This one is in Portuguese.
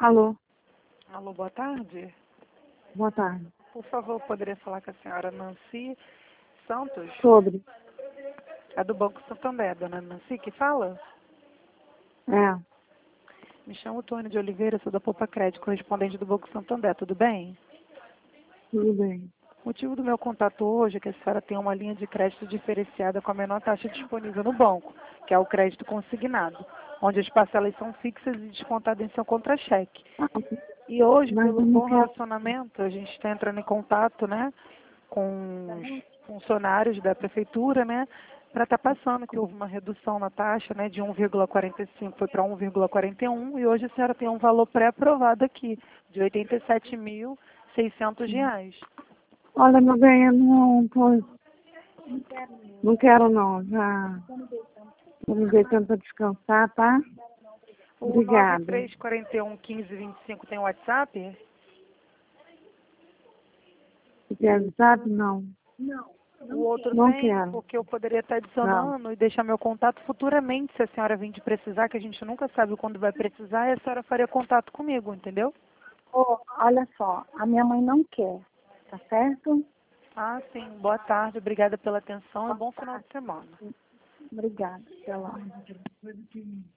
Alô, Alô, boa tarde. boa tarde. Por favor, poderia falar com a senhora Nancy Santos? Sobre. É do Banco Santander, dona Nancy, que fala? É, Me chamo Tônia de Oliveira, sou da Poupa Crédito, correspondente do Banco Santander, tudo bem? tudo bem. O motivo do meu contato hoje é que a senhora tem uma linha de crédito diferenciada com a menor taxa disponível no banco, que é o crédito consignado, onde as parcelas são fixas e descontadas em seu contra-cheque. Ah, E hoje, mas pelo eu não bom quero. relacionamento, a gente está entrando em contato, né, com os funcionários da prefeitura, né, para estar passando que houve uma redução na taxa, né, de 1,45 foi para 1,41 e hoje a senhora tem um valor pré-aprovado aqui de R$ 87.600. Olha, meu bem, eu não quero não. Já não dei tanto para descansar, tá? O Obrigada. 9341 1525 tem WhatsApp? Você quer WhatsApp? Não. O outro Não tem, quero. porque eu poderia estar Não. adicionando e deixar meu contato futuramente, se a senhora vir de precisar, que a gente nunca sabe quando vai precisar, e a senhora faria contato comigo, entendeu? Olha só, a minha mãe não quer, tá certo? Ah, sim. Boa tarde, obrigada pela atenção e bom final de semana. Obrigada, até lá.